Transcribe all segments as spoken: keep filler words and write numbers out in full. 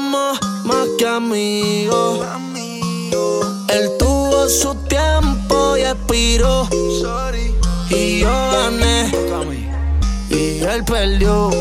somos más que amigos. Él tuvo su tiempo y expiró. Y yo gané y él perdió.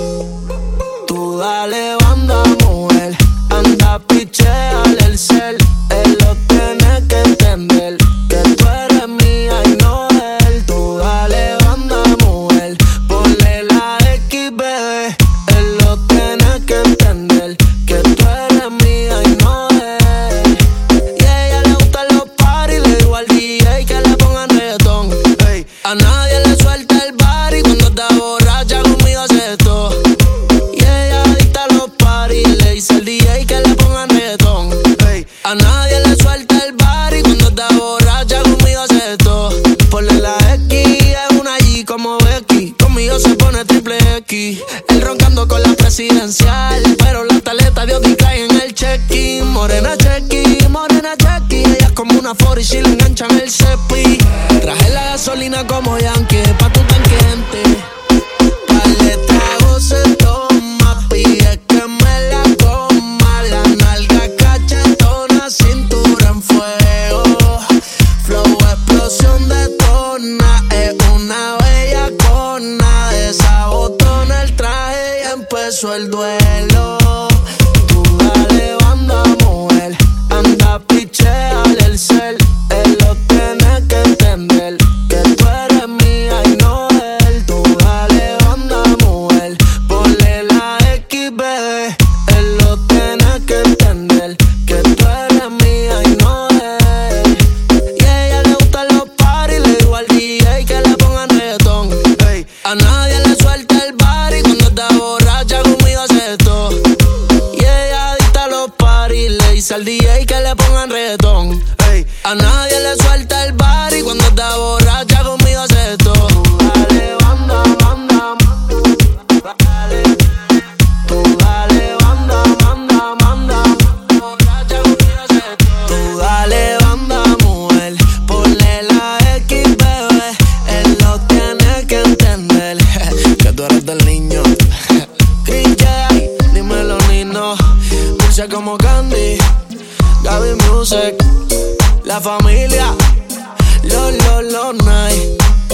Tú dale banda, mujer, anda picheale el cel. Él lo tiene que entender, que tú eres mía y no él. Tú dale banda, mujer, ponle la X, bebé. Él lo tiene que entender, que tú eres mía y no él. Y a ella le gustan los parties, le digo al D J que le pongan reggaetón. Hey, a nadie le suelta el body, cuando está borracha conmigo hace todo. Y ella adicta a los parties, le dice al D J que le pongan reggaetón. Hey, a nadie le suelta el body, cuando está borracha conmigo hace todo. Ponle la X, es una G como Becky, conmigo se pone triple X. Él roncando con la presidencial, pero la tarjeta de Odi cae en el check-in. Morena check-in, morena check-in, ella es como una forty si le enganchan el cepi. Traje la gasolina como Yankee, pa' tu tanque gente. Dale trago se toma, pide que me la coma. La nalga cachetona, cintura en fuego. Flow explosión detona, es una bella cona. De esa botona el traje y empezó el duelo. Tú dale banda, mujer, anda picheale el cel. Él lo tiene que entender, que tú eres mía y no él. Tú dale banda, mujer, ponle la X, bebé. Él lo tiene que entender, que tú eres mía y no él. Y a ella le gustan los parties, le digo al D J que le pongan reggaetón. Hey, a nadie le suelta el body, cuando está borracha conmigo hace todo. Y ella adicta a los parties, le dice al D J que le pongan reggaetón. Hey, a nadie le suelta el body, cuando está borracha conmigo hace todo. Tú dale banda, banda, dale. Tú dale banda, banda, banda, borracha conmigo hace todo. Tú dale banda, mujer, ponle la X, bebé. Él lo tiene que entender, que tú eres del niño. Chris J, dímelo Nino, dulce como Candy, Gaby Music, la familia, lo, lo, lo, night.